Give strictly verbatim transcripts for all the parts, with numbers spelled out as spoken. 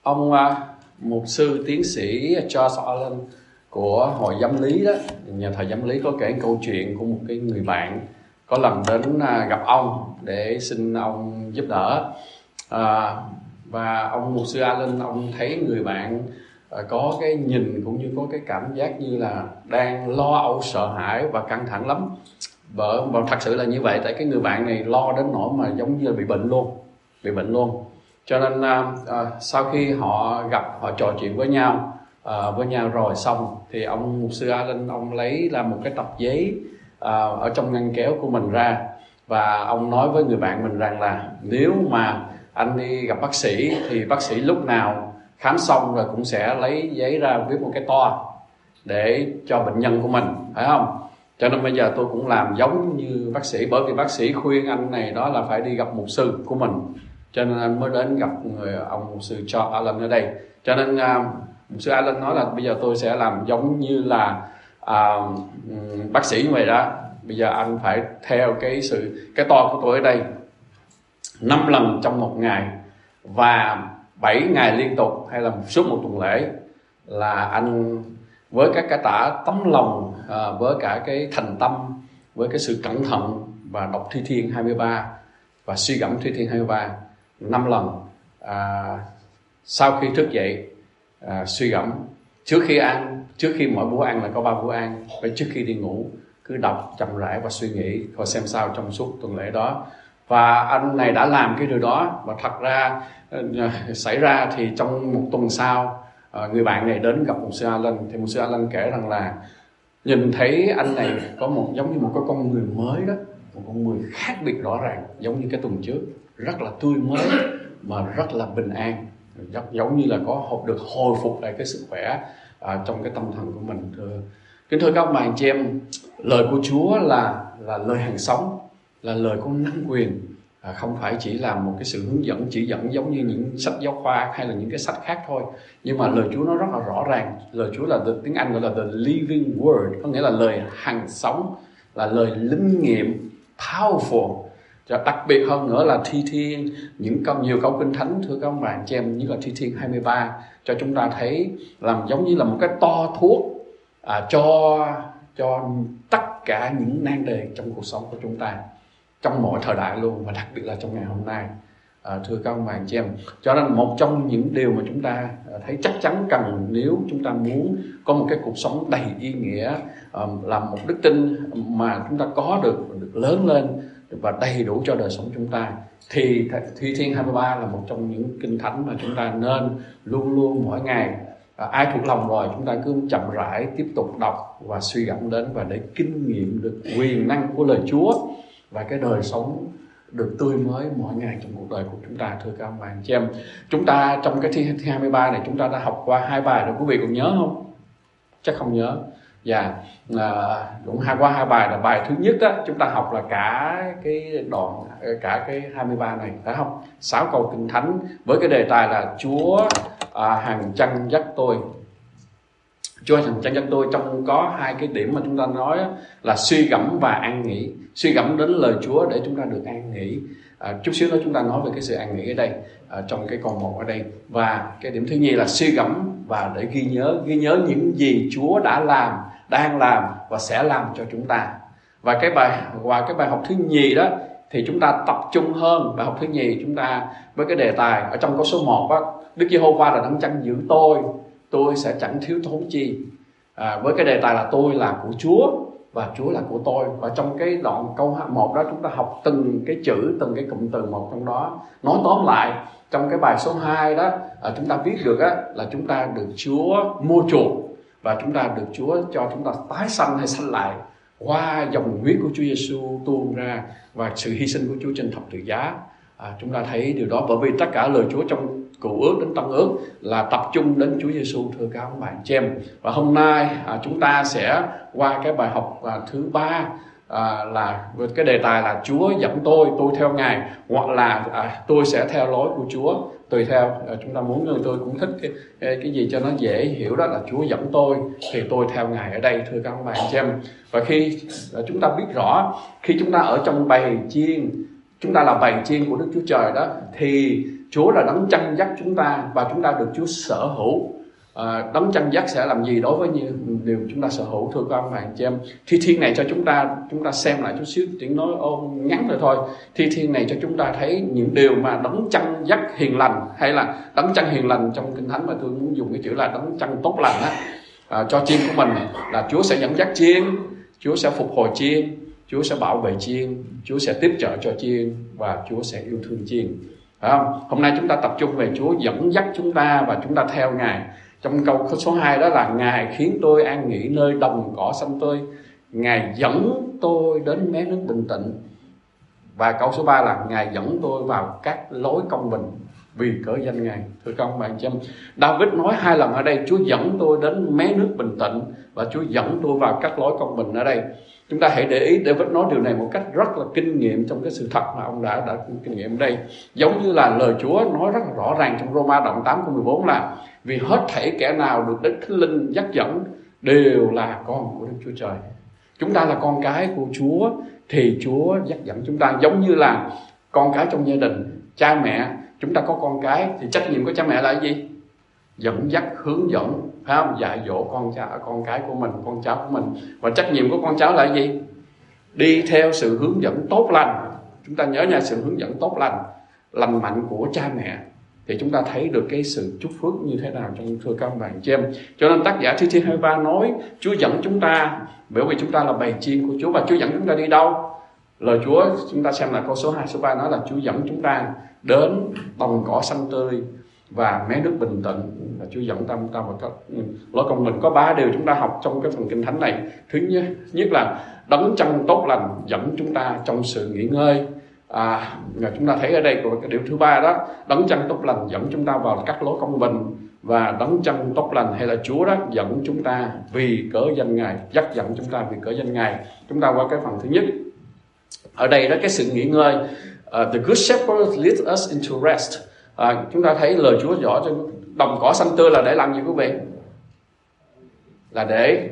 ông uh, mục sư tiến sĩ Charles Allen của hội Giám lý đó, nhà thờ Giám lý có kể câu chuyện của một cái người bạn có lần đến uh, gặp ông để xin ông giúp đỡ. Uh, và ông mục sư Allen, ông thấy người bạn uh, có cái nhìn cũng như có cái cảm giác như là đang lo âu, sợ hãi và căng thẳng lắm. Và, và thật sự là như vậy, tại cái người bạn này lo đến nỗi mà giống như là bị bệnh luôn, bị bệnh luôn. Cho nên à, à, sau khi họ gặp, họ trò chuyện với nhau, à, với nhau rồi xong thì ông mục sư Allen ông lấy ra một cái tập giấy à, ở trong ngăn kéo của mình ra, và ông nói với người bạn mình rằng là nếu mà anh đi gặp bác sĩ thì bác sĩ lúc nào khám xong rồi cũng sẽ lấy giấy ra viết một cái toa để cho bệnh nhân của mình, phải không? Cho nên bây giờ tôi cũng làm giống như bác sĩ, bởi vì bác sĩ khuyên anh này đó là phải đi gặp mục sư của mình, cho nên anh mới đến gặp người ông mục sư Charles Allen ở đây. Cho nên uh, mục sư Allen nói là bây giờ tôi sẽ làm giống như là uh, bác sĩ như vậy đó. Bây giờ anh phải theo cái sự cái to của tôi ở đây năm lần trong một ngày và bảy ngày liên tục, hay là suốt một tuần lễ, là anh với các cái tả tấm lòng, à, với cả cái thành tâm, với cái sự cẩn thận và đọc Thi Thiên hai mươi ba và suy gẫm Thi Thiên hai mươi ba năm lần. À, sau khi thức dậy à, suy gẫm, trước khi ăn, trước khi mỗi bữa ăn là có ba bữa ăn, và trước khi đi ngủ cứ đọc chậm rãi và suy nghĩ coi xem sao trong suốt tuần lễ đó. Và anh này đã làm cái điều đó, và thật ra xảy ra thì trong một tuần sau, người bạn này đến gặp mục sư Allen, thì mục sư Allen kể rằng là nhìn thấy anh này có một giống như một cái con người mới đó, một con người khác biệt rõ ràng, giống như cái tuần trước, rất là tươi mới mà rất là bình an, giống như là có được hồi phục lại cái sức khỏe à, trong cái tâm thần của mình. Thưa, kính thưa các ông bà anh chị em, lời của Chúa là là lời hàng sống, là lời có năng quyền, à, không phải chỉ là một cái sự hướng dẫn, chỉ dẫn giống như những sách giáo khoa hay là những cái sách khác thôi, nhưng mà lời Chúa nó rất là rõ ràng. Lời Chúa là the, tiếng Anh gọi là the living word, có nghĩa là lời hàng sống, là lời linh nghiệm, powerful. Đặc biệt hơn nữa là Thi Thiên, những câu nhiều câu kinh thánh, thưa các ông bà chị em, như là Thi Thiên hai mươi ba cho chúng ta thấy làm giống như là một cái to thuốc à, cho cho tất cả những nan đề trong cuộc sống của chúng ta, trong mọi thời đại luôn, và đặc biệt là trong ngày hôm nay. À, thưa các ông bà chị em, cho nên một trong những điều mà chúng ta thấy chắc chắn cần, nếu chúng ta muốn có một cái cuộc sống đầy ý nghĩa, um, làm một đức tin mà chúng ta có được, được lớn lên và đầy đủ cho đời sống chúng ta, thì Thi Thiên hai mươi ba là một trong những kinh thánh mà chúng ta nên luôn luôn mỗi ngày, à, ai thuộc lòng rồi chúng ta cứ chậm rãi tiếp tục đọc và suy gẫm đến, và để kinh nghiệm được quyền năng của lời Chúa và cái đời sống được tươi mới mỗi ngày trong cuộc đời của chúng ta. Thưa các ông bà anh chị em, chúng ta trong cái Thi Thiên hai mươi ba này chúng ta đã học qua hai bài rồi, quý vị còn nhớ không? Chắc không nhớ. Dạ, à, đúng, hai qua hai bài. Là bài thứ nhất đó, chúng ta học là cả cái đoạn, cả cái hai mươi ba này, phải không? Sáu câu kinh thánh với cái đề tài là Chúa à, hằng chăn dắt tôi. Chúa hằng chăn dắt tôi, trong có hai cái điểm mà chúng ta nói là suy gẫm và an nghỉ. Suy gẫm đến lời Chúa để chúng ta được an nghỉ. À, chút xíu nữa chúng ta nói về cái sự an nghỉ ở đây, à, trong cái câu một ở đây. Và cái điểm thứ nhì là suy gẫm và để ghi nhớ, ghi nhớ những gì Chúa đã làm, đang làm và sẽ làm cho chúng ta. Và cái bài và cái bài học thứ nhì đó thì chúng ta tập trung hơn. Bài học thứ nhì chúng ta với cái đề tài ở trong câu số một đó, Đức Giê-hô-va là đấng chăn giữ tôi, tôi sẽ chẳng thiếu thốn chi. À, với cái đề tài là tôi là của Chúa và Chúa là của tôi. Và trong cái đoạn câu một đó chúng ta học từng cái chữ, từng cái cụm từ một trong đó. Nói tóm lại, trong cái bài số hai đó à, chúng ta viết được á, là chúng ta được Chúa mua chuộc, và chúng ta được Chúa cho chúng ta tái sanh hay sanh lại qua dòng huyết của Chúa Giêsu tuôn ra và sự hy sinh của Chúa trên thập tự giá. À, chúng ta thấy điều đó bởi vì tất cả lời Chúa trong Cựu ước đến Tân ước là tập trung đến Chúa Giêsu, thưa các ông bạn chị em. Và hôm nay à, chúng ta sẽ qua cái bài học à, thứ ba à, là với cái đề tài là Chúa dẫn tôi, tôi theo Ngài, hoặc là à, tôi sẽ theo lối của Chúa, tùy theo à, chúng ta muốn. Người tôi cũng thích cái, cái gì cho nó dễ hiểu, đó là Chúa dẫn tôi thì tôi theo Ngài ở đây, thưa các ông bạn chị em. Và khi à, chúng ta biết rõ, khi chúng ta ở trong bầy chiên, chúng ta là bầy chiên của Đức Chúa Trời đó, thì Chúa là đấng chăn dắt chúng ta và chúng ta được Chúa sở hữu. À, đấng chăn dắt sẽ làm gì đối với như điều chúng ta sở hữu, thưa các ông bạn chị em? Thi thiên này cho chúng ta chúng ta xem lại chút xíu, tiếng nói ôm ngắn rồi thôi. Thi thiên này cho chúng ta thấy những điều mà đấng chăn dắt hiền lành, hay là đấng chăn hiền lành trong Kinh Thánh mà tôi muốn dùng cái chữ là đấng chăn tốt lành á, à, cho chiên của mình, là Chúa sẽ dẫn dắt chiên, Chúa sẽ phục hồi chiên, Chúa sẽ bảo vệ chiên, Chúa sẽ tiếp trợ cho chiên và Chúa sẽ yêu thương chiên. Phải không? Hôm nay chúng ta tập trung về Chúa dẫn dắt chúng ta và chúng ta theo Ngài. Trong câu số hai đó là Ngài khiến tôi an nghỉ nơi đồng cỏ xanh tươi, Ngài dẫn tôi đến mé nước bình tĩnh. Và câu số ba là Ngài dẫn tôi vào các lối công bình vì cớ danh Ngài. Thưa các ông bạn chị em, David nói hai lần ở đây, Chúa dẫn tôi đến mé nước bình tĩnh và Chúa dẫn tôi vào các lối công bình ở đây. Chúng ta hãy để ý, David nói điều này một cách rất là kinh nghiệm trong cái sự thật mà ông đã đã kinh nghiệm ở đây. Giống như là lời Chúa nói rất là rõ ràng trong Roma đoạn tám câu mười bốn là vì hết thảy kẻ nào được Đức Thánh Linh dắt dẫn đều là con của Đức Chúa Trời. Chúng ta là con cái của Chúa thì Chúa dắt dẫn chúng ta, giống như là con cái trong gia đình, cha mẹ. Chúng ta có con cái thì trách nhiệm của cha mẹ là cái gì? Dẫn dắt, hướng dẫn, phải không? Dạy dỗ con cha, con cái của mình, con cháu của mình. Và trách nhiệm của con cháu là cái gì? Đi theo sự hướng dẫn tốt lành. Chúng ta nhớ nha, sự hướng dẫn tốt lành, lành mạnh của cha mẹ, thì chúng ta thấy được cái sự chúc phước như thế nào trong thưa các bạn chị em. Cho nên tác giả Thi Thiên hai mươi ba nói Chúa dẫn chúng ta, bởi vì chúng ta là bầy chiên của Chúa. Và Chúa dẫn chúng ta đi đâu? Lời Chúa chúng ta xem lại câu số hai, số ba nói là Chúa dẫn chúng ta đến đồng cỏ xanh tươi và mé nước bình tĩnh. Là Chúa dẫn ta, ta vào các lối công bình. Có ba điều chúng ta học trong cái phần kinh thánh này. Thứ nhất, nhất là đấng chăn tốt lành dẫn chúng ta trong sự nghỉ ngơi. À, chúng ta thấy ở đây của cái điều thứ ba đó, đấng chăn tốt lành dẫn chúng ta vào các lối công bình, và đấng chăn tốt lành hay là Chúa đó dẫn chúng ta vì cớ danh Ngài, dắt dẫn chúng ta vì cớ danh Ngài. Chúng ta qua cái phần thứ nhất. Ở đây đó, cái sự nghỉ ngơi, uh, the good shepherd leads us into rest. Uh, chúng ta thấy lời Chúa rõ cho đồng cỏ xanh tươi là để làm gì quý vị? Là để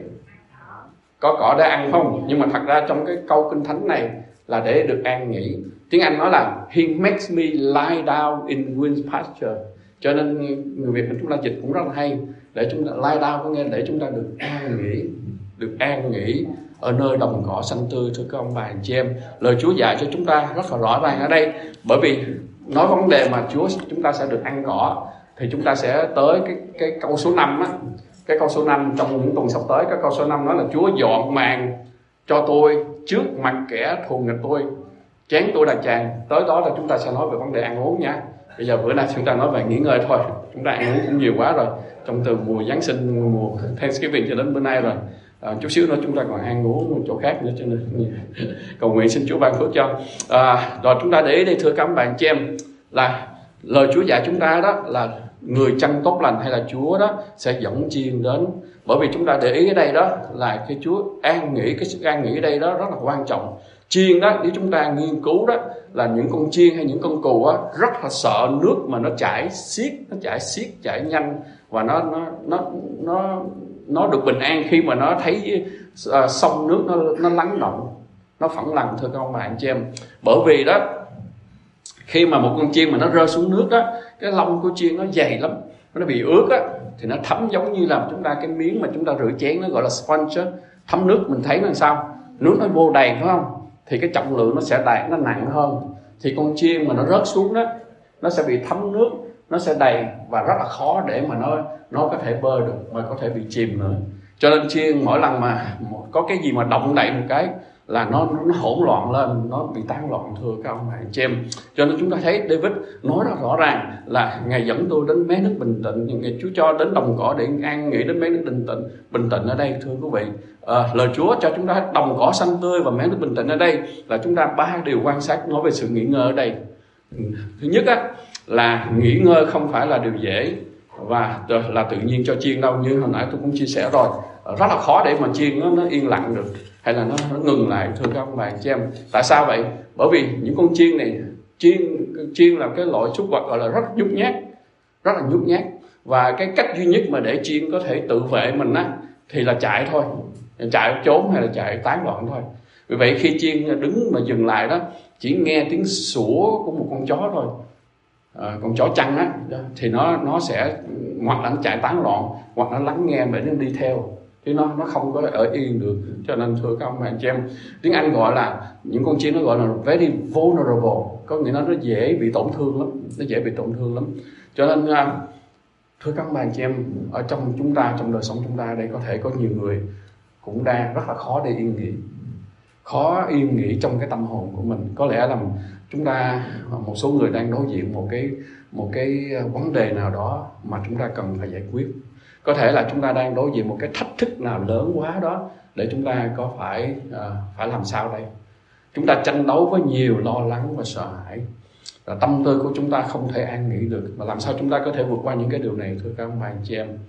có cỏ để ăn không? Nhưng mà thật ra trong cái câu kinh thánh này là để được an nghỉ. Tiếng Anh nói là He makes me lie down in green pasture. Cho nên người Việt mình chúng ta dịch cũng rất là hay. Để chúng ta lie down có nghĩa để chúng ta được an nghỉ, được an nghỉ ở nơi đồng cỏ xanh tươi. Thưa các ông bà anh chị em, lời Chúa dạy cho chúng ta rất là rõ ràng ở đây. Bởi vì nói vấn đề mà Chúa chúng ta sẽ được ăn cỏ, thì chúng ta sẽ tới cái cái câu số năm á. Cái câu số năm trong những tuần sắp tới, cái câu số năm nói là Chúa dọn màn cho tôi trước mặt kẻ thù nghịch tôi, chén tôi là tràn. Tới đó là chúng ta sẽ nói về vấn đề ăn uống nha. Bây giờ bữa nay chúng ta nói về nghỉ ngơi thôi. Chúng ta ăn uống cũng nhiều quá rồi, trong từ mùa Giáng sinh, mùa Thanksgiving cho đến bữa nay rồi. À, chút xíu nữa chúng ta còn ăn uống một chỗ khác nữa, cho nên cầu nguyện xin Chúa ban phước cho. À, rồi chúng ta để ý đây thưa các bạn chị em, là lời Chúa dạy chúng ta đó là người chăn tốt lành hay là Chúa đó sẽ dẫn chiên đến. Bởi vì chúng ta để ý ở đây đó là cái Chúa an nghỉ, cái sự an nghỉ ở đây đó rất là quan trọng. Chiên đó, nếu chúng ta nghiên cứu đó, là những con chiên hay những con cừu á rất là sợ nước mà nó chảy xiết, nó chảy xiết, chảy nhanh, và nó nó nó nó nó được bình an khi mà nó thấy uh, sông nước nó nó lắng động, nó phẳng lặng. Thưa các ông bà anh chị em, bởi vì đó khi mà một con chiên mà nó rơi xuống nước đó, cái lông của chiên nó dày lắm, nó bị ướt á, thì nó thấm giống như là chúng ta cái miếng mà chúng ta rửa chén, nó gọi là sponge, thấm nước. Mình thấy là sao? Nước nó vô đầy phải không? Thì cái trọng lượng nó sẽ đầy, nó nặng hơn. Thì con chiên mà nó rớt xuống đó, nó sẽ bị thấm nước, nó sẽ đầy và rất là khó để mà nó nó có thể bơi được, mà có thể bị chìm nữa. Cho nên chiên mỗi lần mà có cái gì mà động đậy một cái là nó nó hỗn loạn lên, nó bị tán loạn. Thưa các ông bạn chị em, cho nên chúng ta thấy David nói rất rõ ràng là Ngài dẫn tôi đến mé nước bình tĩnh, Ngài Chúa cho đến đồng cỏ để an nghỉ đến mé nước bình tĩnh. Bình tĩnh ở đây thưa quý vị, à, lời Chúa cho chúng ta đồng cỏ xanh tươi và mé nước bình tĩnh ở đây là chúng ta ba điều quan sát nói về sự nghỉ ngơi ở đây. Thứ nhất á, là nghỉ ngơi không phải là điều dễ và là tự nhiên cho chiên đâu. Như hồi nãy tôi cũng chia sẻ rồi, rất là khó để mà chiên nó, nó yên lặng được, hay là nó, nó ngừng lại. Thưa các ông bà chị em, tại sao vậy? Bởi vì những con chiên này, chiên chiên là cái loại súc vật gọi là rất nhút nhát, rất là nhút nhát. Và cái cách duy nhất mà để chiên có thể tự vệ mình á thì là chạy thôi, chạy trốn hay là chạy tán loạn thôi. Vì vậy khi chiên đứng mà dừng lại đó, chỉ nghe tiếng sủa của một con chó thôi, à, con chó chăn á, thì nó nó sẽ hoặc là nó chạy tán loạn, hoặc nó lắng nghe để nó đi theo, chứ nó nó không có ở yên được. Cho nên thưa các ông bà chị em, tiếng Anh gọi là những con chim nó gọi là very vulnerable, có nghĩa là nó dễ bị tổn thương lắm, nó dễ bị tổn thương lắm. Cho nên thưa các ông bà chị em, ở trong chúng ta, trong đời sống chúng ta đây, có thể có nhiều người cũng đang rất là khó để yên nghỉ, khó yên nghỉ trong cái tâm hồn của mình. Có lẽ là chúng ta, một số người đang đối diện một cái một cái vấn đề nào đó mà chúng ta cần phải giải quyết. Có thể là chúng ta đang đối diện một cái thách thức nào lớn quá đó, để chúng ta có phải uh, phải làm sao đây. Chúng ta tranh đấu với nhiều lo lắng và sợ hãi, và tâm tư của chúng ta không thể an nghỉ được. Mà làm sao chúng ta có thể vượt qua những cái điều này thưa các ông bà anh chị em?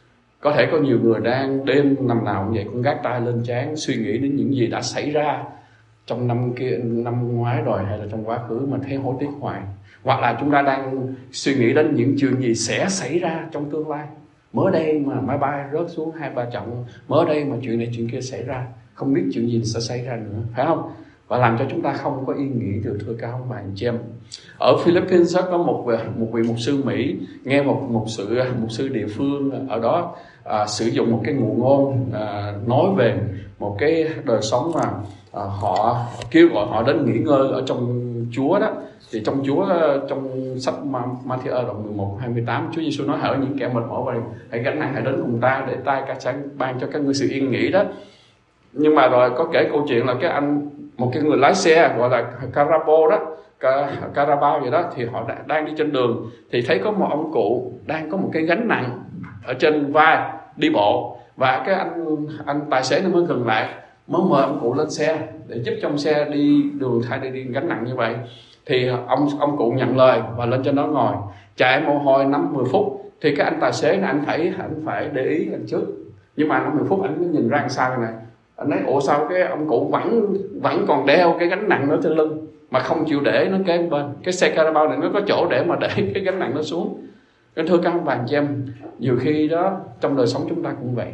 Có thể có nhiều người đang đêm nằm nào cũng vậy, cũng gác tay lên trán, suy nghĩ đến những gì đã xảy ra trong năm kia, năm ngoái rồi, hay là trong quá khứ mà thấy hối tiếc hoài. Hoặc là chúng ta đang suy nghĩ đến những chuyện gì sẽ xảy ra trong tương lai. Mới đây mà máy bay rớt xuống hai ba trận, mới đây mà chuyện này chuyện kia xảy ra, không biết chuyện gì sẽ xảy ra nữa, phải không? Và làm cho chúng ta không có yên nghỉ được thưa các ông bà anh chị em. Ở Philippines có một một vị mục sư Mỹ, nghe một một sự mục sư địa phương ở đó à, sử dụng một cái ngụ ngôn à, nói về một cái đời sống mà à, họ kêu gọi họ đến nghỉ ngơi ở trong Chúa đó. Thì trong Chúa, trong sách Ma-thi-ơ đoạn mười một hai mươi tám, Chúa Giêsu nói: hỡi những kẻ mệt mỏi và hãy gánh nặng hãy đến cùng ta, để ta các sáng ban cho các ngươi sự yên nghỉ đó. Nhưng mà rồi có kể câu chuyện là cái anh, một cái người lái xe gọi là Carabo đó, Carabao vậy đó, thì họ đang đi trên đường thì thấy có một ông cụ đang có một cái gánh nặng ở trên vai đi bộ, và cái anh anh tài xế nó mới ngừng lại, mới mời ông cụ lên xe để giúp cho ông xe đi đường thay đi, đi gánh nặng như vậy. Thì ông ông cụ nhận lời và lên trên đó ngồi, chạy mồ hôi năm mười phút. Thì cái anh tài xế này, anh thấy anh phải để ý anh trước, nhưng mà năm mười phút anh mới nhìn ra đằng sau này, anh nói ủa sao cái ông cụ vẫn vẫn còn đeo cái gánh nặng nó trên lưng mà không chịu để nó kế bên. Cái xe Carabao này nó có chỗ để mà để cái gánh nặng nó xuống. Nên thưa các bạn chị em, nhiều khi đó trong đời sống chúng ta cũng vậy,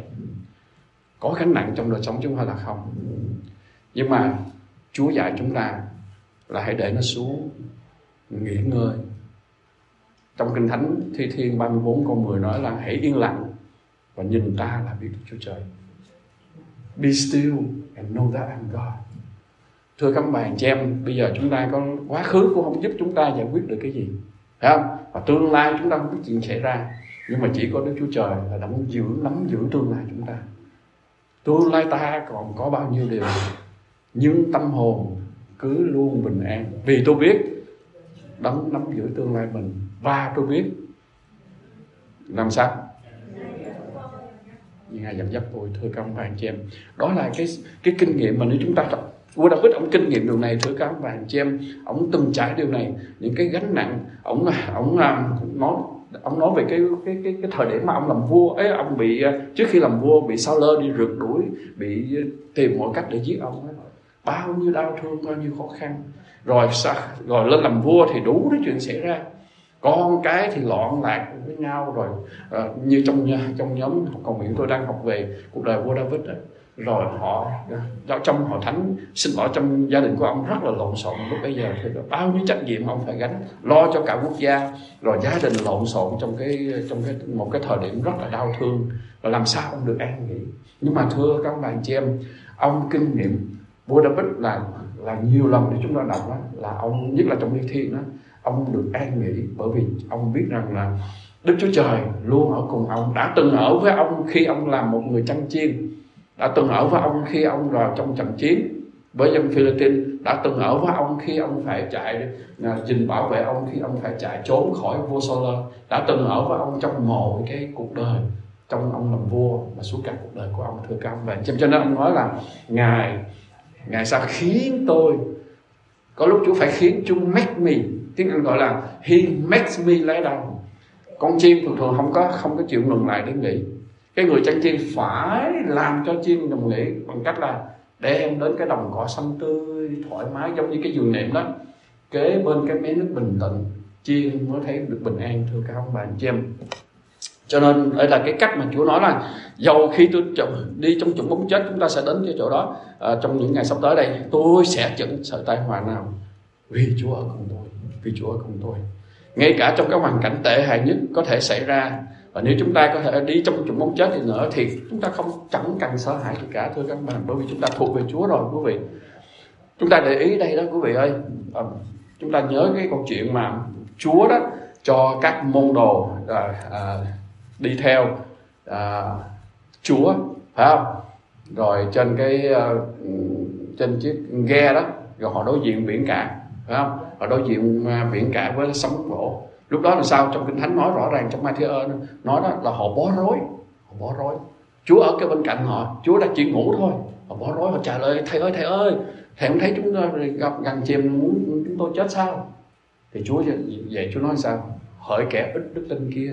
có gánh nặng trong đời sống chúng ta là không, nhưng mà Chúa dạy chúng ta là hãy để nó xuống, nghỉ ngơi. Trong Kinh Thánh Thi Thiên ba mươi bốn câu mười nói là hãy yên lặng và nhìn ta là biết Đức Chúa Trời. Be still and know that I'm God. Thưa các bạn chị em, bây giờ chúng ta có quá khứ cũng không giúp chúng ta giải quyết được cái gì, phải không? Và tương lai chúng ta không biết chuyện xảy ra, nhưng mà chỉ có Đức Chúa Trời là đấng giữ nắm giữ tương lai chúng ta. Tương lai ta còn có bao nhiêu điều, nhưng tâm hồn cứ luôn bình an, vì tôi biết đấng nắm giữ tương lai mình, và tôi biết làm sao nhưng Ngài dẫn dắt tôi. Thưa các ông bà anh chị em, đó là cái cái kinh nghiệm mà nếu chúng ta vua David ông kinh nghiệm điều này. Thưa các ông bà anh chị em, ông từng trải điều này, những cái gánh nặng. Ông ông nói ông nói về cái cái cái cái thời điểm mà ông làm vua ấy, ông bị trước khi làm vua bị Sao-lơ đi rượt đuổi, bị tìm mọi cách để giết ông ấy. Bao nhiêu đau thương, bao nhiêu khó khăn. Rồi sao rồi lên làm vua thì đủ cái chuyện xảy ra, con cái thì loạn lạc với nhau. Rồi uh, như trong trong nhóm học cầu nguyện tôi đang học về cuộc đời vua David đó. Rồi họ uh, trong hội thánh, xin lỗi, trong gia đình của ông rất là lộn xộn lúc bây giờ. Thì bao nhiêu trách nhiệm ông phải gánh, lo cho cả quốc gia, rồi gia đình lộn xộn trong cái trong cái một cái thời điểm rất là đau thương. Rồi làm sao ông được an nghỉ? Nhưng mà thưa các bạn chị em, ông kinh nghiệm vua David là là nhiều lần để chúng ta đọc đó, là ông, nhất là trong Thi Thiên đó, ông được an nghỉ bởi vì ông biết rằng là Đức Chúa Trời luôn ở cùng ông, đã từng ở với ông khi ông làm một người chăn chiên, đã từng ở với ông khi ông vào trong trận chiến với dân Philippines, đã từng ở với ông khi ông phải chạy gìn bảo vệ ông, khi ông phải chạy trốn khỏi vua Sao-lơ, đã từng ở với ông trong mọi cái cuộc đời trong ông làm vua và suốt cả cuộc đời của ông. Thưa các ông, cho nên ông nói là ngài ngài sao khiến tôi, có lúc Chúa phải khiến Chúa make me, tiếng Anh gọi là he makes me lay down. Con chim thường thường không có không có chịu ngừng lại để nghỉ. Cái người chăn chiên phải làm cho chim ngừng nghỉ bằng cách là đem đến cái đồng cỏ xanh tươi thoải mái, giống như cái giường nệm đó, kế bên cái mé nước bình tĩnh, chiên mới thấy được bình an. Thưa các ông bà anh chị em, cho nên đây là cái cách mà Chúa nói là dầu khi tôi đi trong chủng bóng chết, chúng ta sẽ đến cái chỗ đó à, trong những ngày sắp tới đây, tôi sẽ chẳng sợ tai họa nào, vì Chúa ở cùng tôi, vì Chúa ở cùng tôi. Ngay cả trong cái hoàn cảnh tệ hại nhất có thể xảy ra, và nếu chúng ta có thể đi trong chủng bóng chết thì nữa, thì chúng ta không chẳng cần sợ hãi gì cả, thưa các bạn, bởi vì chúng ta thuộc về Chúa rồi quý vị. Chúng ta để ý đây đó quý vị ơi, à, chúng ta nhớ cái câu chuyện mà Chúa đó cho các môn đồ à, à, đi theo à, Chúa, phải không? Rồi trên cái uh, trên chiếc ghe đó, rồi họ đối diện biển cả, phải không? Họ đối diện uh, biển cả với sóng vỗ. Lúc đó là sao? Trong Kinh Thánh nói rõ ràng, trong Matthew nói đó là họ bó rối, họ bó rối. Chúa ở cái bên cạnh họ, Chúa đã chỉ ngủ thôi, họ bó rối, họ trả lời: thầy ơi, thầy ơi, thầy không thấy chúng tôi gặp gần chìm muốn chúng tôi chết sao? Thì Chúa vậy, Chúa nói sao? Hỡi kẻ ít đức tin kia,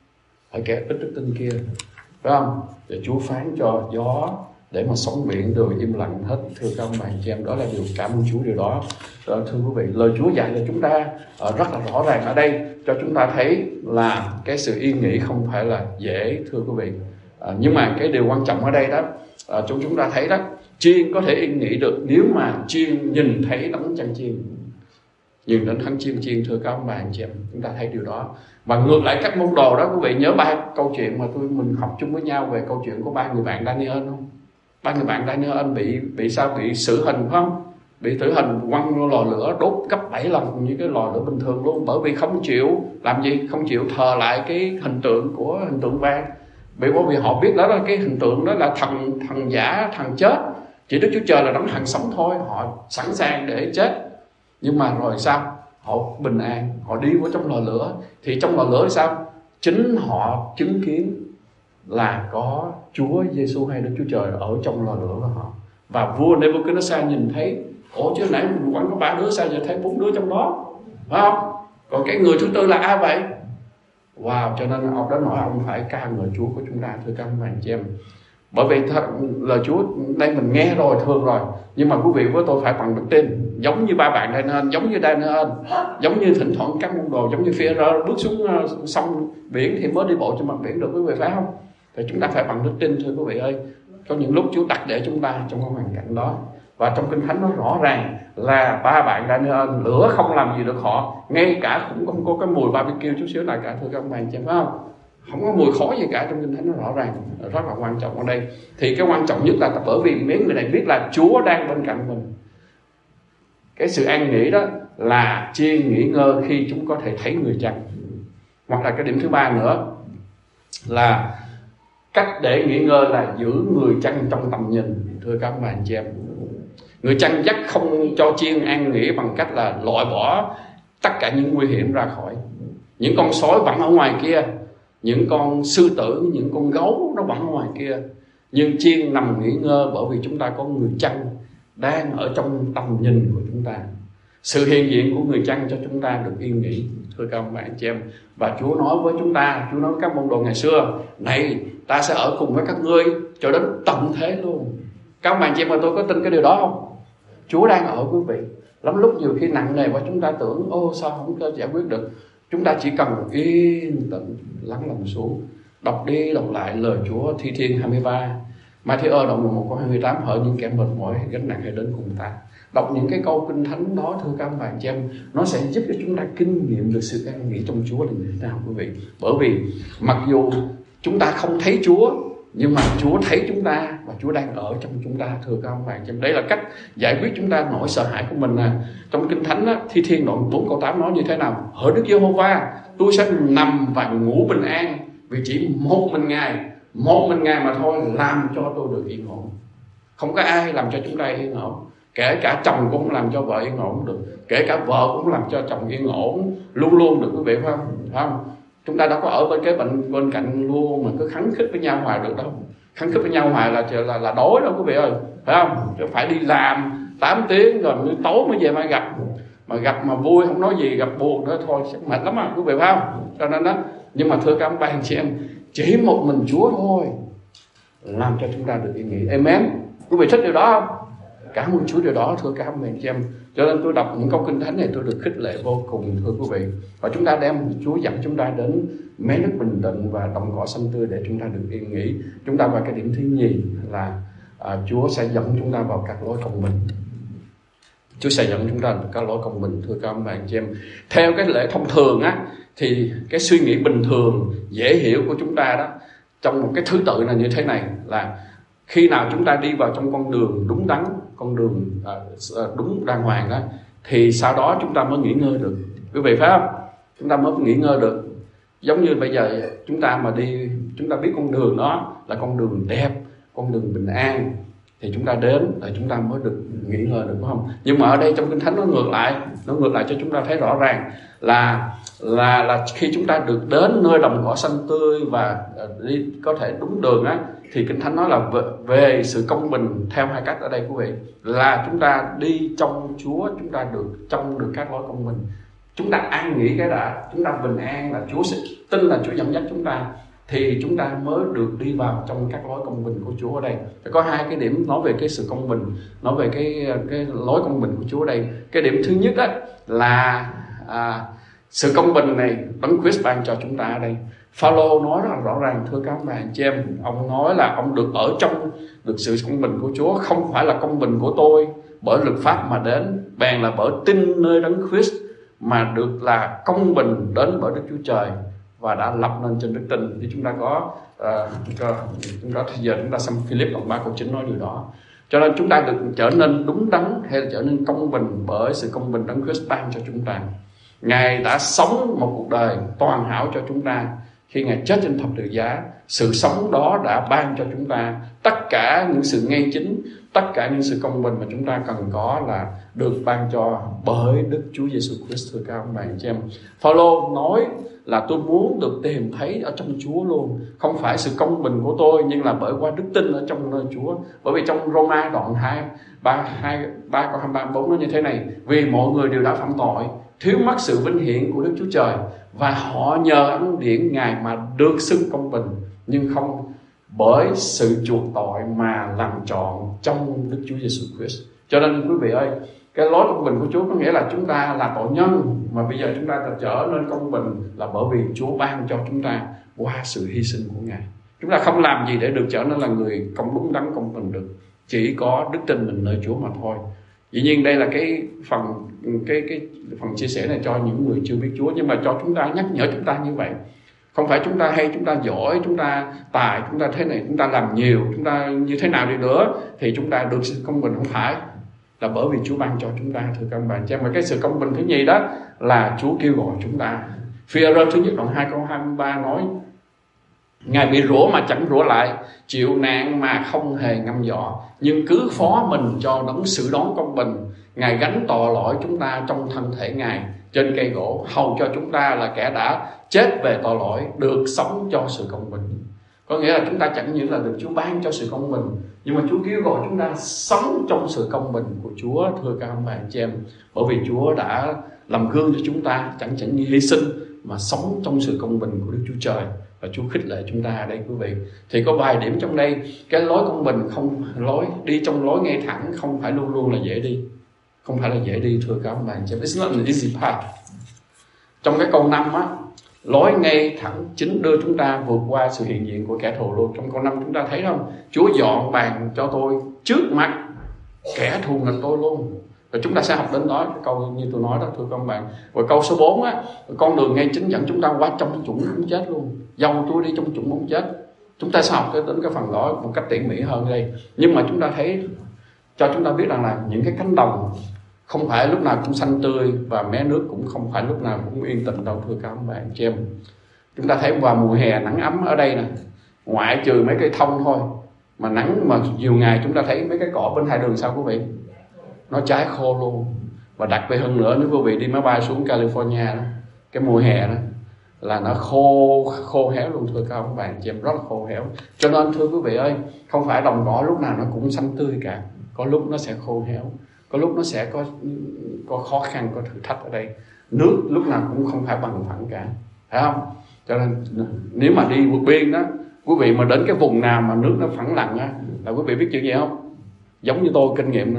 hỡi kẻ ít đức tin kia, phải không? Thì Chúa phán cho gió để mà sóng biển đều im lặng hết. Thưa các ông bà chị em, đó là điều cảm ơn Chúa điều đó. Đó, thưa quý vị, lời Chúa dạy cho chúng ta uh, rất là rõ ràng ở đây, cho chúng ta thấy là cái sự yên nghỉ không phải là dễ, thưa quý vị. Uh, nhưng mà cái điều quan trọng ở đây đó, uh, chúng chúng ta thấy đó, chiên có thể yên nghỉ được nếu mà chiên nhìn thấy đấng chăn chiên, nhìn đến thánh chiên chiên, thưa các ông bà chị em, chúng ta thấy điều đó. Và ngược lại các môn đồ đó, quý vị nhớ ba câu chuyện mà tôi mình học chung với nhau về câu chuyện của ba người bạn Daniel không? Ba người bạn Daniel bị bị sao? Bị xử hình, phải không? Bị tử hình, quăng vô lò lửa đốt gấp bảy lần như cái lò lửa bình thường luôn, bởi vì không chịu làm gì, không chịu thờ lại cái hình tượng của hình tượng vàng. Bởi vì họ biết đó là cái hình tượng đó là thần thần giả, thần chết, chỉ Đức Chúa Trời là đấng hằng sống thôi, họ sẵn sàng để chết. Nhưng mà rồi sao? Họ bình an, họ đi vào trong lò lửa. Thì trong lò lửa sao? Chính họ chứng kiến là có Chúa Giêsu hay Đức Chúa Trời ở trong lò lửa của họ. Và vua Nebuchadnezzar nhìn thấy: ủa chứ nãy mình quăng có ba đứa, sao giờ thấy bốn đứa trong đó, phải không? Còn cái người thứ tư là ai vậy? Wow, cho nên ông đó nói ông phải ca ngợi Chúa của chúng ta, thưa các bạn chị em. Bởi vì th- lời Chúa đây mình nghe rồi, thương rồi, nhưng mà quý vị với tôi phải bằng đức tin, giống như ba bạn đây nên, giống như đây nên, giống như thỉnh thoảng các môn đồ, giống như Phi-e-rơ bước xuống uh, sông biển thì mới đi bộ trên mặt biển được, quý vị phải không? Thì chúng ta phải bằng đức tin, thưa quý vị ơi. Có những lúc Chúa đặt để chúng ta trong cái hoàn cảnh đó, và trong Kinh Thánh nó rõ ràng là ba bạn Daniel, lửa không làm gì được họ, ngay cả cũng không có cái mùi barbecue chút xíu nào cả, thưa các bạn chị em, phải không? Không có mùi khói gì cả, trong Kinh Thánh nó rõ ràng, rất là quan trọng ở đây. Thì cái quan trọng nhất là bởi vì mấy người này biết là Chúa đang bên cạnh mình. Cái sự an nghỉ đó là chiên nghỉ ngơi khi chúng có thể thấy người chăn. Hoặc là cái điểm thứ ba nữa là cách để nghỉ ngơi là giữ người chăn trong tầm nhìn, thưa các bạn chị em. Người chăn dắt không cho chiên an nghỉ bằng cách là loại bỏ tất cả những nguy hiểm ra khỏi. Những con sói vẫn ở ngoài kia, những con sư tử, những con gấu nó vẫn ở ngoài kia, nhưng chiên nằm nghỉ ngơi bởi vì chúng ta có người chăn đang ở trong tầm nhìn của chúng ta. Sự hiện diện của người chăn cho chúng ta được yên nghỉ, thưa các bạn chị em. Và Chúa nói với chúng ta, Chúa nói với các môn đồ ngày xưa: này, ta sẽ ở cùng với các ngươi cho đến tận thế luôn. Các bạn chị em, mà tôi có tin cái điều đó không? Chúa đang ở quý vị. Lắm lúc nhiều khi nặng nề quá chúng ta tưởng ô sao không có giải quyết được. Chúng ta chỉ cần yên tĩnh lắng lòng xuống, đọc đi đọc lại lời Chúa. Thi Thiên hai mươi ba, Matthew đoạn mười một câu hai mươi tám: hỡi những kẻ mệt mỏi gánh nặng hãy đến cùng ta. Đọc những cái câu Kinh Thánh đó, thưa các bạn chị em, nó sẽ giúp cho chúng ta kinh nghiệm được sự an nghỉ trong Chúa là như thế nào, quý vị. Bởi vì mặc dù chúng ta không thấy Chúa, nhưng mà Chúa thấy chúng ta và Chúa đang ở trong chúng ta, thưa các bạn chị em. Đấy là cách giải quyết chúng ta nỗi sợ hãi của mình nè. Trong Kinh Thánh á, Thi Thiên đoạn bốn câu tám nói như thế nào? Hỡi Đức Giê-hô-va, tôi sẽ nằm và ngủ bình an, vì chỉ một mình Ngài, một mình Ngài mà thôi làm cho tôi được yên ổn. Không có ai làm cho chúng ta yên ổn. Kể cả chồng cũng làm cho vợ yên ổn được, kể cả vợ cũng làm cho chồng yên ổn luôn luôn được, quý vị phải không? Phải không? Chúng ta đâu có ở bên cái bệnh bên cạnh luôn mà cứ khắng khích với nhau hoài được đâu. Khắng khích với nhau hoài là là là đói đâu, quý vị ơi, phải không? Chứ phải đi làm tám tiếng rồi mới tối mới về mà gặp, mà gặp mà vui không nói gì, gặp buồn nữa thôi chắc mệt lắm à, quý vị phải không? Cho nên đó, nhưng mà thưa các bạn chị em, chỉ một mình Chúa thôi làm cho chúng ta được yên nghỉ. Amen. Quý vị thích điều đó không? Cảm ơn Chúa điều đó, thưa các bạn chị em. Cho nên tôi đọc những câu Kinh Thánh này tôi được khích lệ vô cùng, thưa quý vị. Và chúng ta đem Chúa dẫn chúng ta đến mé nước bình tĩnh và đồng cỏ xanh tươi để chúng ta được yên nghỉ. Chúng ta vào cái điểm thứ nhì là à, Chúa sẽ dẫn chúng ta vào các lối công bình. Chúa sẽ dẫn chúng ta được các lối công bình. Thưa các ông bạn chị em, theo cái lễ thông thường á, thì cái suy nghĩ bình thường dễ hiểu của chúng ta đó, trong một cái thứ tự là như thế này, là khi nào chúng ta đi vào trong con đường đúng đắn, con đường à, đúng đàng hoàng đó, thì sau đó chúng ta mới nghỉ ngơi được. Quý vị phải không? Chúng ta mới nghỉ ngơi được. Giống như bây giờ chúng ta mà đi, chúng ta biết con đường đó là con đường đẹp, con đường bình an, thì chúng ta đến là chúng ta mới được nghỉ ngơi được, đúng không? Nhưng mà ở đây trong Kinh Thánh nó ngược lại, nó ngược lại cho chúng ta thấy rõ ràng là là là khi chúng ta được đến nơi đồng cỏ xanh tươi và đi có thể đúng đường á, thì Kinh Thánh nói là về, về sự công bình theo hai cách ở đây quý vị, là chúng ta đi trong Chúa, chúng ta được trong được các lối công bình. Chúng ta an nghỉ cái đã, chúng ta bình an là Chúa sẽ tin là Chúa dẫn dắt chúng ta, thì chúng ta mới được đi vào trong các lối công bình của Chúa ở đây. Có hai cái điểm nói về cái sự công bình, nói về cái cái lối công bình của Chúa ở đây. Cái điểm thứ nhất á, là à, sự công bình này Đấng Christ ban cho chúng ta ở đây. Phaolô nói rất là rõ ràng, thưa các bạn chị em, ông nói là ông được ở trong được sự công bình của Chúa, không phải là công bình của tôi bởi luật pháp mà đến, bèn là bởi tin nơi Đấng Christ mà được là công bình đến bởi Đức Chúa Trời và đã lập nên trên đức tin. Thì chúng ta có uh, chúng ta giờ chúng ta xem Philip đoạn ba câu chín nói điều đó. Cho nên chúng ta được trở nên đúng đắn hay là trở nên công bình bởi sự công bình Đấng Christ ban cho chúng ta. Ngài đã sống một cuộc đời toàn hảo cho chúng ta. Khi Ngài chết trên thập tự giá, sự sống đó đã ban cho chúng ta tất cả những sự ngay chính, tất cả những sự công bình mà chúng ta cần có là được ban cho bởi Đức Chúa Giêsu Christ. Thưa các ông bạn chị em, Phaolô nói là tôi muốn được tìm thấy ở trong Chúa luôn, không phải sự công bình của tôi, nhưng là bởi qua đức tin ở trong nơi Chúa. Bởi vì trong Roma đoạn hai ba hai ba câu hai ba bốn nó như thế này: vì mọi người đều đã phạm tội, thiếu mất sự vinh hiển của Đức Chúa Trời, và họ nhờ ân điển Ngài mà được xưng công bình, nhưng không bởi sự chuộc tội mà làm trọn trong Đức Chúa Giêsu Christ. Cho nên quý vị ơi, cái lối công bình của Chúa có nghĩa là chúng ta là tội nhân, mà bây giờ chúng ta trở nên công bình là bởi vì Chúa ban cho chúng ta qua sự hy sinh của Ngài. Chúng ta không làm gì để được trở nên là người công đúng đắn công bình được, chỉ có đức tin mình nơi Chúa mà thôi. Dĩ nhiên đây là cái phần cái cái phần chia sẻ này cho những người chưa biết Chúa, nhưng mà cho chúng ta, nhắc nhở chúng ta như vậy. Không phải chúng ta hay, chúng ta giỏi, chúng ta tài, chúng ta thế này, chúng ta làm nhiều, chúng ta như thế nào đi nữa thì chúng ta được sự công bình, không phải, là bởi vì Chúa ban cho chúng ta. Thưa các bạn, cho mà cái sự công bình thứ nhì đó là Chúa kêu gọi chúng ta. Phi-e-rơ thứ nhất đoạn hai câu hai mươi ba nói: Ngài bị rủa mà chẳng rủa lại, chịu nạn mà không hề ngâm dọ, nhưng cứ phó mình cho đấng xử đoán công bình. Ngài gánh tội lỗi chúng ta trong thân thể Ngài trên cây gỗ, hầu cho chúng ta là kẻ đã chết về tội lỗi được sống cho sự công bình. Có nghĩa là chúng ta chẳng những là được Chúa ban cho sự công bình, nhưng mà Chúa kêu gọi chúng ta sống trong sự công bình của Chúa. Thưa các bạn chị em, bởi vì Chúa đã làm gương cho chúng ta, chẳng chẳng như hy sinh mà sống trong sự công bình của Đức Chúa Trời, và Chúa khích lệ chúng ta ở đây quý vị. Thì có vài điểm trong đây. Cái lối công bình không, lối đi trong lối ngay thẳng không phải luôn luôn là dễ đi, không phải là dễ đi. Thưa các bạn chị em, it's not an easy path. Trong cái câu năm á, lối ngay thẳng chính đưa chúng ta vượt qua sự hiện diện của kẻ thù luôn. Trong câu năm chúng ta thấy không, Chúa dọn bàn cho tôi trước mặt kẻ thù nghịch tôi luôn. Rồi chúng ta sẽ học đến đó, câu như tôi nói đó thưa các bạn. Và câu số bốn á, con đường ngay chính dẫn chúng ta qua trong chủng không chết luôn. Dầu tôi đi trong chủng không chết. Chúng ta sẽ học đến cái phần đó một cách tỉ mỉ hơn đây. Nhưng mà chúng ta thấy, cho chúng ta biết rằng là những cái cánh đồng không phải lúc nào cũng xanh tươi, và mé nước cũng không phải lúc nào cũng yên tĩnh đâu thưa các bạn chị em. Chúng ta thấy vào mùa hè nắng ấm ở đây nè, ngoại trừ mấy cây thông thôi, mà nắng mà nhiều ngày chúng ta thấy mấy cái cỏ bên hai đường sao quý vị, nó cháy khô luôn. Và đặc biệt hơn nữa, nếu quý vị đi máy bay xuống California đó, cái mùa hè đó là nó khô khô héo luôn thưa các bạn chị em, rất là khô héo. Cho nên thưa quý vị ơi, không phải đồng cỏ lúc nào nó cũng xanh tươi cả, có lúc nó sẽ khô héo, có lúc nó sẽ có có khó khăn, có thử thách ở đây. Nước lúc nào cũng không phải bằng phẳng cả, phải không? Cho nên nếu mà đi vượt biên đó, quý vị mà đến cái vùng nào mà nước nó phẳng lặng á, là quý vị biết chuyện gì không? Giống như tôi kinh nghiệm nè,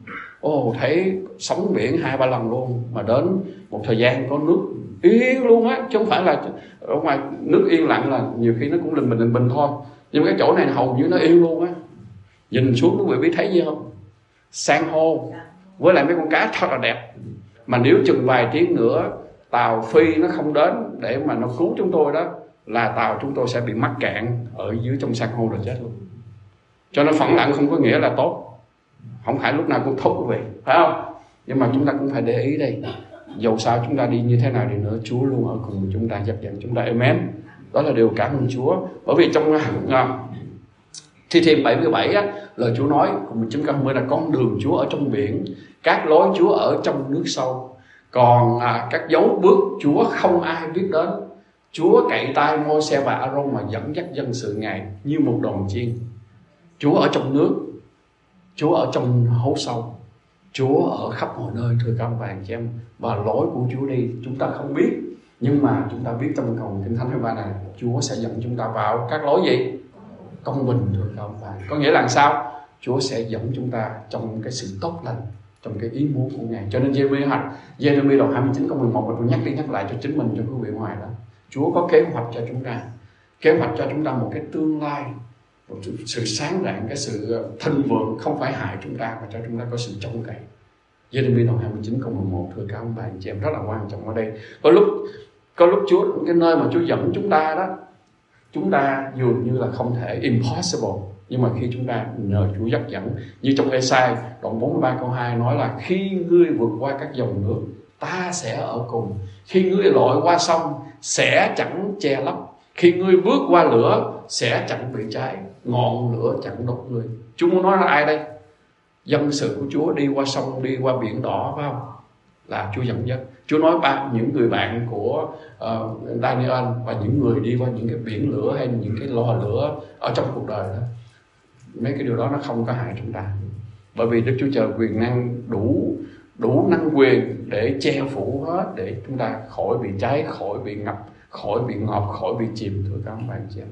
ồ thấy sóng biển hai ba lần luôn, mà đến một thời gian có nước yên luôn á, chứ không phải là ở ngoài nước yên lặng là nhiều khi nó cũng linh bình linh bình thôi, nhưng cái chỗ này hầu như nó yên luôn á. Nhìn xuống quý vị biết thấy gì không? San hô, với lại mấy con cá thật là đẹp. Mà nếu chừng vài tiếng nữa tàu Phi nó không đến để mà nó cứu chúng tôi đó, là tàu chúng tôi sẽ bị mắc cạn ở dưới trong san hô rồi chết luôn. Cho nên phẳng lặng không có nghĩa là tốt, không phải lúc nào cũng tốt quý vị, phải không? Nhưng mà chúng ta cũng phải để ý đây, dầu sao chúng ta đi như thế nào đi nữa, Chúa luôn ở cùng chúng ta, dắt dẫn chúng ta. Amen. Đó là điều cảm ơn Chúa. Bởi vì trong uh, Thi Thiên bảy mươi bảy á, lời Chúa nói cùng chúng ta mới là con đường Chúa ở trong biển, các lối Chúa ở trong nước sâu, còn à, các dấu bước Chúa không ai biết đến. Chúa cậy tay Môi-se và A-rôn mà dẫn dắt dân sự Ngài như một đoàn chiên. Chúa ở trong nước, Chúa ở trong hố sâu, Chúa ở khắp mọi nơi, thưa các bạn chị em. Và lối của Chúa đi chúng ta không biết, nhưng mà chúng ta biết trong cầu Kinh Thánh thứ ba này, Chúa sẽ dẫn chúng ta vào các lối gì? Công bình, thưa các bạn. Có nghĩa là sao? Chúa sẽ dẫn chúng ta trong cái sự tốt lành, trong cái ý muốn của Ngài. Cho nên Giê-rê-mi Giê-rê-mi đoạn hai mươi chín câu mười một, tôi nhắc đi nhắc lại cho chính mình, cho quý vị ngoài đó. Chúa có kế hoạch cho chúng ta, kế hoạch cho chúng ta một cái tương lai, một sự sáng rạng, cái sự thịnh vượng không phải hại chúng ta, mà cho chúng ta có sự trông cậy. Giê-rê-mi đoạn hai mươi chín câu mười một, thưa các ông bà anh chị em, rất là quan trọng ở đây. Có lúc có lúc Chúa, cái nơi mà Chúa dẫn chúng ta đó, chúng ta dường như là không thể, impossible. Nhưng mà khi chúng ta nhờ Chúa dắt dẫn, như trong Ê-sai đoạn bốn mươi ba câu hai nói là khi ngươi vượt qua các dòng nước, ta sẽ ở cùng. Khi ngươi lội qua sông, sẽ chẳng che lấp. Khi ngươi bước qua lửa, sẽ chẳng bị cháy, ngọn lửa chẳng đốt ngươi. Chúa muốn nói là ai đây? Dân sự của Chúa đi qua sông, đi qua biển đỏ, phải không? Là Chúa dẫn dắt. Chúa nói ba những người bạn của uh, Daniel và những người đi qua những cái biển lửa hay những cái lò lửa ở trong cuộc đời đó, mấy cái điều đó nó không có hại chúng ta, bởi vì Đức Chúa Trời quyền năng đủ đủ năng quyền để che phủ hết, để chúng ta khỏi bị cháy, khỏi bị ngập, khỏi bị ngọt, khỏi bị chìm, thưa các bạn chị em.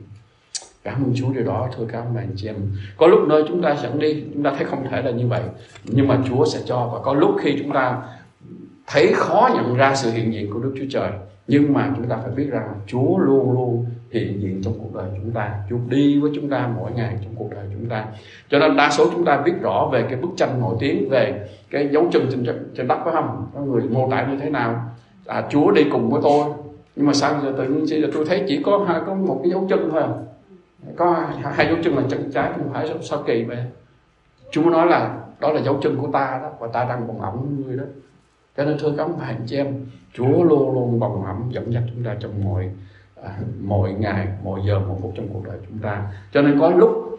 Cảm ơn Chúa điều đó, thưa các bạn chị em. Có lúc nơi chúng ta dẫn đi, chúng ta thấy không thể là như vậy, nhưng mà Chúa sẽ cho. Và có lúc khi chúng ta thấy khó nhận ra sự hiện diện của Đức Chúa Trời, nhưng mà chúng ta phải biết rằng Chúa luôn luôn hiện diện trong cuộc đời chúng ta. Chúa đi với chúng ta mỗi ngày trong cuộc đời chúng ta. Cho nên đa số chúng ta biết rõ về cái bức tranh nổi tiếng về cái dấu chân trên, trên đất, phải không? Có người mô tả như thế nào? À, Chúa đi cùng với tôi, nhưng mà sao giờ tự nhiên giờ tôi thấy chỉ có hai có một cái dấu chân thôi à? Có hai dấu chân là chân trái, không phải sao, sao kỳ vậy? Chúa nói là đó là dấu chân của ta đó, và ta đang bồng ẩm người đó. Cho nên thưa các bạn chị em, Chúa luôn luôn bồng ẩm dẫn dắt chúng ta trong mọi à, mọi ngày, mọi giờ, mọi phút trong cuộc đời chúng ta. Cho nên có lúc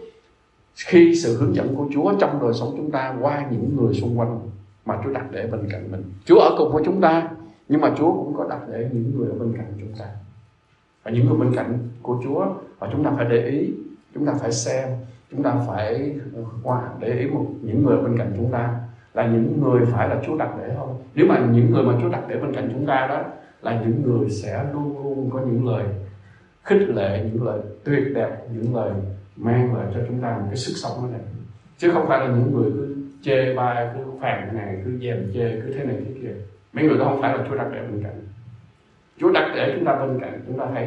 khi sự hướng dẫn của Chúa trong đời sống chúng ta qua những người xung quanh mà Chúa đặt để bên cạnh mình. Chúa ở cùng với chúng ta, nhưng mà Chúa cũng có đặt để những người ở bên cạnh chúng ta. Và những người bên cạnh của Chúa, và chúng ta phải để ý, chúng ta phải xem, chúng ta phải qua để ý một những người bên cạnh chúng ta là những người phải là Chúa đặt để không? Nếu mà những người mà Chúa đặt để bên cạnh chúng ta đó là những người sẽ luôn luôn có những lời khích lệ, những lời tuyệt đẹp, những lời mang lại cho chúng ta một cái sức sống ở đây, chứ không phải là những người cứ chê bai, cứ phàn nàn, cứ dèm chê, cứ thế này thế kia. Mấy người đó không phải là Chúa đặt để bên cạnh. Chúa đặt để chúng ta bên cạnh. Chúng ta thấy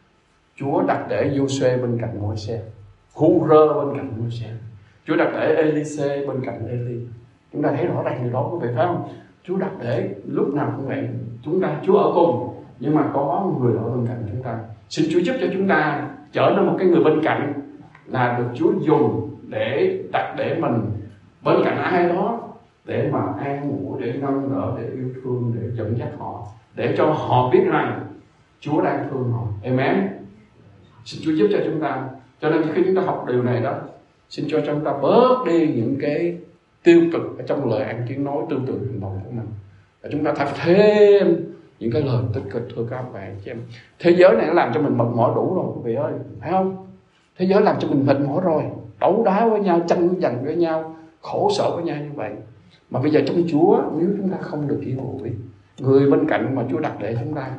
Chúa đặt để Giô-suê bên cạnh Môi-se, Hu-rơ bên cạnh Môi-se, Chúa đặt để Ê-li-xê bên cạnh Ê-li. Chúng ta thấy rõ ràng điều đó, quý vị phải không? Chúa đặt để lúc nào cũng vậy. Chúng ta Chúa ở cùng, nhưng mà có người ở bên cạnh chúng ta. Xin Chúa giúp cho chúng ta trở nên một cái người bên cạnh là được Chúa dùng để đặt để mình bên cạnh ai đó, để mà an ủi, để nâng đỡ, để yêu thương, để dẫn dắt họ, để cho họ biết rằng Chúa đang thương họ. Amen. Xin Chúa giúp cho chúng ta. Cho nên khi chúng ta học điều này đó, xin cho chúng ta bớt đi những cái tiêu cực ở trong lời ăn tiếng nói, tư tưởng, hành động của mình, và chúng ta thay thêm những cái lời tích cực, thưa các bạn chị em. Thế giới này nó làm cho mình mệt mỏi đủ rồi quý vị ơi, phải không? Thế giới làm cho mình mệt mỏi rồi, đấu đá với nhau, tranh giành với nhau, khổ sở với nhau như vậy. Mà bây giờ trong Chúa, nếu chúng ta không được yên ủi người bên cạnh mà Chúa đặt để chúng ta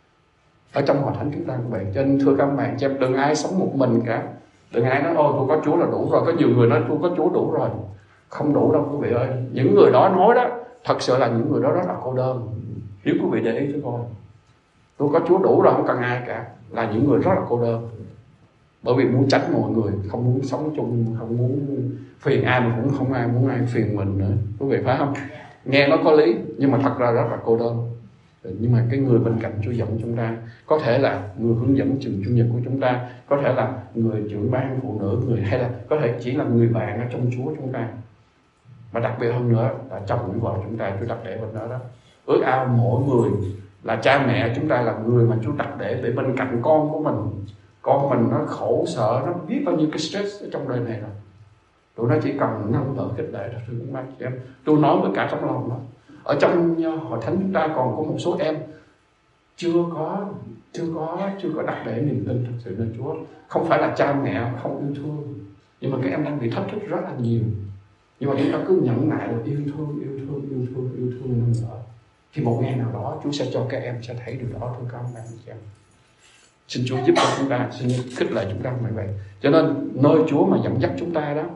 ở trong hội thánh chúng ta như vậy. Cho nên thưa các bạn chị em, đừng ai sống một mình cả. Đừng ai nói ôi tôi có Chúa là đủ rồi. Có nhiều người nói tôi có Chúa đủ rồi. Không đủ đâu quý vị ơi. Những người đó nói đó, thật sự là những người đó rất là cô đơn. Nếu quý vị để ý cho coi, tôi có Chúa đủ rồi, không cần ai cả, là những người rất là cô đơn. bởi vì muốn tránh mọi người, không muốn sống chung, không muốn phiền ai mà cũng không ai muốn ai phiền mình nữa, quý vị phải không? Nghe nó có lý nhưng mà thật ra rất là cô đơn. Nhưng mà cái người bên cạnh Chúa dẫn chúng ta, có thể là người hướng dẫn trường chủ nhật của chúng ta, có thể là người trưởng ban phụ nữ, người hay là có thể chỉ là người bạn ở trong Chúa chúng ta, và đặc biệt hơn nữa là chồng với vợ chúng ta, Chúa đặt để bên đó đó. Ước ao mỗi người là cha mẹ chúng ta là người mà Chúa đặt để để bên cạnh con của mình. Con mình nó khổ sở, nó biết bao nhiêu cái stress ở trong đời này rồi, tụi nó chỉ cần nâng đỡ khích lệ thôi, thưa các bác chị em. Tôi nói với cả trong lòng đó, ở trong hội thánh chúng ta còn có một số em chưa có chưa có chưa có đặt để niềm tin thật sự nơi Chúa. Không phải là cha mẹ không yêu thương, nhưng mà các em đang bị thách thức rất là nhiều. Nhưng mà chúng ta cứ nhẫn nại là yêu thương, yêu thương, yêu thương, yêu thương nâng đỡ. Thì một ngày nào đó Chúa sẽ cho các em sẽ thấy điều đó, thưa các bạn chị em. Xin Chúa giúp cho chúng ta, xin khích lệ chúng ta như vậy. Cho nên nơi Chúa mà dẫn dắt chúng ta đó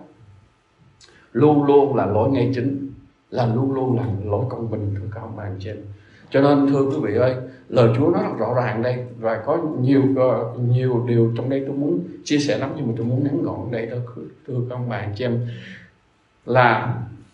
luôn luôn là lối ngay chính, là luôn luôn là lối công bình, thưa các bạn chị em. Cho nên thưa quý vị ơi, lời Chúa nói rất rõ ràng đây, và có nhiều nhiều điều trong đây tôi muốn chia sẻ lắm, nhưng mà tôi muốn ngắn gọn đây thôi, thưa các bạn chị em. Là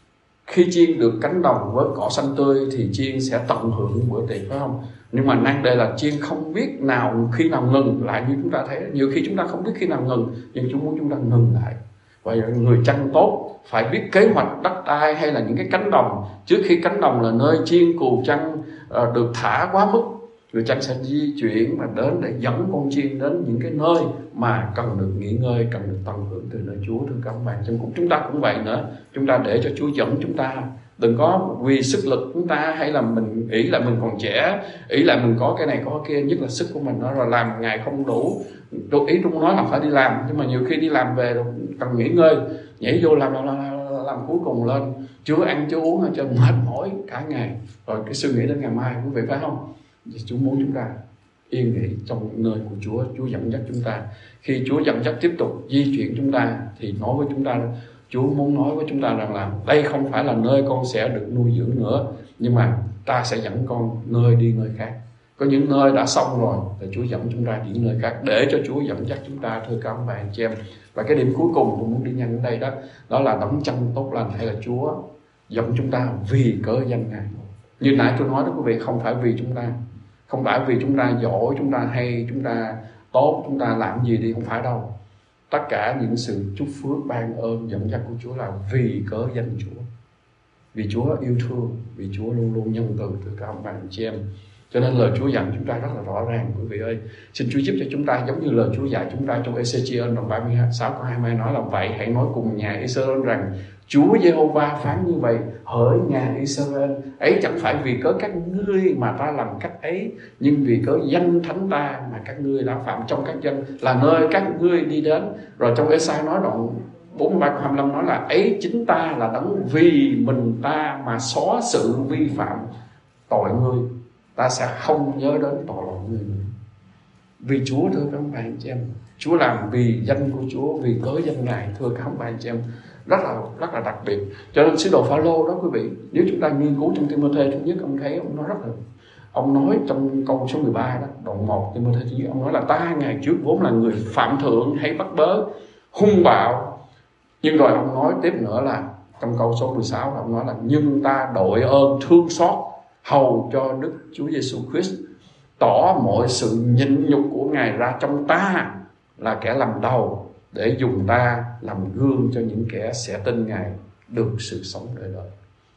khi chiên được cánh đồng với cỏ xanh tươi thì chiên sẽ tận hưởng bữa tiệc, phải không? Nhưng mà nan đề là chiên không biết nào khi nào ngừng lại. Như chúng ta thấy, nhiều khi chúng ta không biết khi nào ngừng, nhưng Chúa muốn chúng ta ngừng lại. Và người chăn tốt phải biết kế hoạch đất đai hay là những cái cánh đồng. Trước khi cánh đồng là nơi chiên cừu chăn uh, được thả quá mức, người chăn sẽ di chuyển và đến để dẫn con chiên đến những cái nơi mà cần được nghỉ ngơi, cần được tận hưởng từ nơi Chúa, thưa các bạn. Trong chúng ta cũng vậy nữa, chúng ta để cho Chúa dẫn chúng ta. Đừng có vì sức lực chúng ta hay là mình ý là mình còn trẻ, ý là mình có cái này có cái kia, nhất là sức của mình đó, rồi làm ngày không đủ. Tôi ý tôi muốn nói là phải đi làm, nhưng mà nhiều khi đi làm về cần nghỉ ngơi, nhảy vô làm làm, làm, làm cuối cùng lên chưa ăn chưa uống cho mệt mỏi cả ngày, rồi cái suy nghĩ đến ngày mai, quý vị phải không? Chúa muốn chúng ta yên nghỉ trong nơi của Chúa. Chúa dẫn dắt chúng ta. Khi Chúa dẫn dắt tiếp tục di chuyển chúng ta thì nói với chúng ta, Chúa muốn nói với chúng ta rằng là đây không phải là nơi con sẽ được nuôi dưỡng nữa, nhưng mà ta sẽ dẫn con nơi đi nơi khác. Có những nơi đã xong rồi thì Chúa dẫn chúng ta đi nơi khác để cho Chúa dẫn dắt chúng ta, thưa các bạn chị em. Và cái điểm cuối cùng tôi muốn đi nhanh ở đây đó, đó là đấng chăn tốt lành hay là Chúa dẫn chúng ta vì cớ danh Ngài. Như nãy tôi nói đó quý vị, không phải vì chúng ta, không phải vì chúng ta giỏi, chúng ta hay, chúng ta tốt, chúng ta làm gì đi, không phải đâu. Tất cả những sự chúc phước, ban ơn, dẫn dắt của Chúa là vì cớ danh Chúa. Vì Chúa yêu thương, vì Chúa luôn luôn nhân từ, từ các ông bạn chị em. Cho nên lời Chúa dặn chúng ta rất là rõ ràng, quý vị ơi. Xin Chúa giúp cho chúng ta giống như lời Chúa dạy chúng ta trong Ê-xê-chi-ân đoạn ba mươi sáu câu hai mươi hai nói là: vậy hãy nói cùng nhà Israel rằng Chúa Giê-hô-va phán như vậy, hỡi nhà Israel, ấy chẳng phải vì cớ các ngươi mà ta làm cách ấy, nhưng vì cớ danh thánh ta mà các ngươi đã phạm trong các dân, là nơi các ngươi đi đến. Rồi trong Ê-sai nói đoạn bốn mươi ba câu hai mươi lăm nói là: ấy chính ta là đấng vì mình ta mà xóa sự vi phạm tội ngươi, ta sẽ không nhớ đến tội lỗi người nữa. Vì Chúa, thưa các bạn chị em, Chúa làm vì danh của Chúa, vì cớ danh Ngài, thưa các bạn chị em, rất là rất là đặc biệt. Cho nên sứ đồ Phao-lô đó quý vị, nếu chúng ta nghiên cứu trong Ti-mô-thê thứ nhất, ông thấy ông nói rất là, ông nói trong câu số mười ba đó, đoạn một Ti-mô-thê thứ nhất, ông nói là: ta ngày trước vốn là người phạm thượng hay bắt bớ, hung bạo. Nhưng rồi ông nói tiếp nữa là trong câu số mười sáu, ông nói là: nhưng ta đội ơn thương xót hầu cho Đức Chúa Giêsu Christ tỏ mọi sự nhịn nhục của Ngài ra trong ta là kẻ làm đầu, để dùng ta làm gương cho những kẻ sẽ tin Ngài được sự sống đời đời.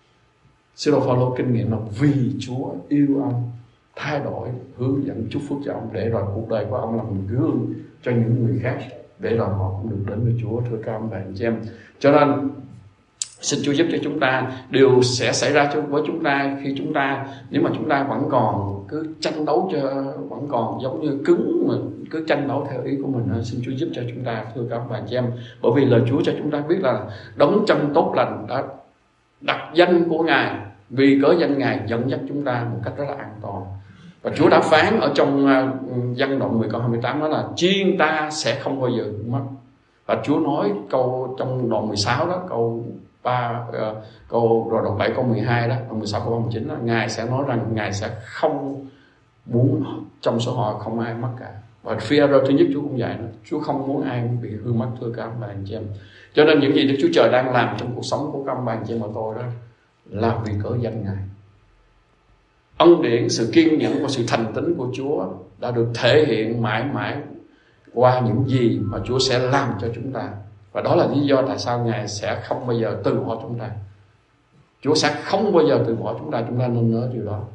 Sứ đồ Phao-lô kinh nghiệm là vì Chúa yêu ông, thay đổi, hướng dẫn, chúc phước cho ông, để rồi cuộc đời của ông làm gương cho những người khác, để rồi họ cũng được đến với Chúa, thưa các ông bạn chị em. Cho nên xin Chúa giúp cho chúng ta, điều sẽ xảy ra với chúng ta khi chúng ta, nếu mà chúng ta vẫn còn cứ tranh đấu cho, vẫn còn giống như cứng mà cứ tranh đấu theo ý của mình. Xin Chúa giúp cho chúng ta, thưa các bạn chị em. Bởi vì lời Chúa cho chúng ta biết là đấng chân tốt lành đã đặt danh của Ngài, vì cớ danh Ngài dẫn dắt chúng ta một cách rất là an toàn. Và Chúa đã phán ở trong Giăng đoạn mười câu hai mươi tám đó là: chiên ta sẽ không bao giờ mất. Và Chúa nói câu trong đoạn mười sáu đó, câu ba uh, câu rồi đoạn bảy câu mười hai đó, đoạn mười sáu câu ba mươi chín đó, Ngài sẽ nói rằng Ngài sẽ không muốn trong số họ không ai mất cả. Và Phi-e-rơ thứ nhất Chúa cũng dạy nó, Chúa không muốn ai bị hư mất, thưa các ông bà anh chị em. Cho nên những gì Đức Chúa Trời đang làm trong cuộc sống của các ông bà anh chị em và tôi đó là vì cớ danh Ngài. Ân điển, sự kiên nhẫn và sự thành tín của Chúa đã được thể hiện mãi mãi qua những gì mà Chúa sẽ làm cho chúng ta. Và đó là lý do tại sao Ngài sẽ không bao giờ từ bỏ chúng ta. Chúa sẽ không bao giờ từ bỏ chúng ta, chúng ta nên nhớ điều đó.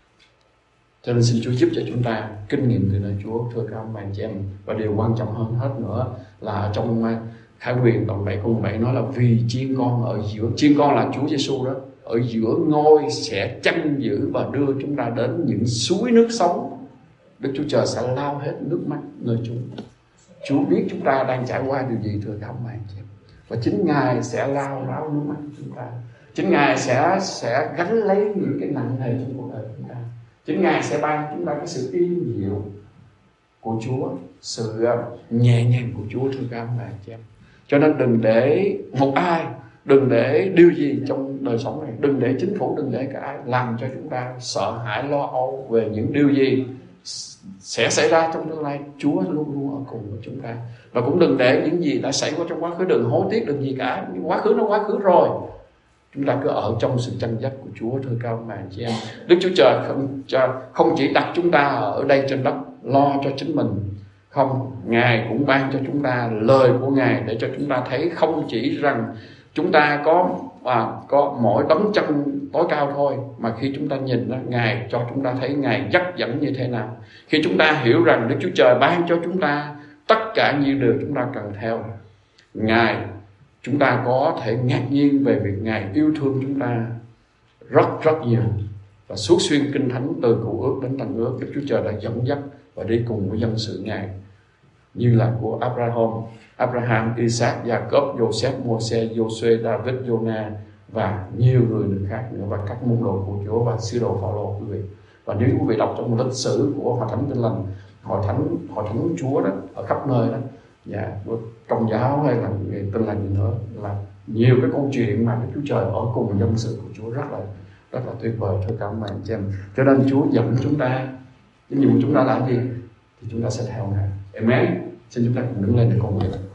Cho nên xin Chúa giúp cho chúng ta kinh nghiệm từ nơi Chúa, thưa các ông bà anh chị em. Và điều quan trọng hơn hết nữa là trong Khải Huyền đoạn bảy câu bảy nói là vì chiên con ở giữa, chiên con là Chúa Giêsu đó, ở giữa ngôi sẽ chăn giữ và đưa chúng ta đến những suối nước sống. Đức Chúa Trời sẽ lao hết nước mắt nơi chúng. Chúa biết chúng ta đang trải qua điều gì, thưa các ông bà anh chị em. Và chính Ngài sẽ lao ráo nước mắt chúng ta. Chính Ngài sẽ sẽ gánh lấy những cái nặng nề trong cuộc đời chúng ta. Chính Ngài sẽ ban chúng ta cái sự yên dịu của Chúa, sự nhẹ nhàng của Chúa, thưa các ông bà anh chị em. Cho nên đừng để một ai, đừng để điều gì trong đời sống này, đừng để chính phủ, đừng để cả ai làm cho chúng ta sợ hãi lo âu về những điều gì sẽ xảy ra trong tương lai. Chúa luôn luôn ở cùng với chúng ta. Và cũng đừng để những gì đã xảy qua trong quá khứ, đừng hối tiếc đừng gì cả. Quá khứ nó quá khứ rồi. Chúng ta cứ ở trong sự chăn dắt của Chúa, thưa các ông bà anh chị em. Đức Chúa Trời không, không chỉ đặt chúng ta ở đây trên đất lo cho chính mình, không, Ngài cũng ban cho chúng ta lời của Ngài để cho chúng ta thấy không chỉ rằng chúng ta có à, có mỗi tấm chân tối cao thôi, mà khi chúng ta nhìn đó, Ngài cho chúng ta thấy Ngài dắt dẫn như thế nào. Khi chúng ta hiểu rằng Đức Chúa Trời ban cho chúng ta tất cả những điều chúng ta cần theo Ngài, chúng ta có thể ngạc nhiên về việc Ngài yêu thương chúng ta rất rất nhiều. Và suốt xuyên Kinh Thánh từ Cựu Ước đến Tân Ước, Đức Chúa Trời đã dẫn dắt và đi cùng với dân sự Ngài, như là của Abraham, Abraham, Isaac, Jacob, Joseph, Môi-se, Giô-suê, David, Jonah và nhiều người nữa khác nữa, và các môn đồ của Chúa và sứ đồ Phao-lô, quý vị. Và nếu quý vị đọc trong lịch sử của Hội Thánh Tin Lành, Hội Thánh Hội Thánh Chúa đó ở khắp nơi đó, và Công giáo hay là người Tin Lành gì nữa, là nhiều cái câu chuyện mà Đức Chúa Trời ở cùng dân sự của Chúa rất là rất là tuyệt vời, thưa các ông bà anh chị em. Cho nên Chúa dẫn chúng ta, cái nhiệm vụ chúng ta là gì thì chúng ta sẽ theo Ngài. Amen. Xin chúng ta cùng đứng lên để cầu nguyện.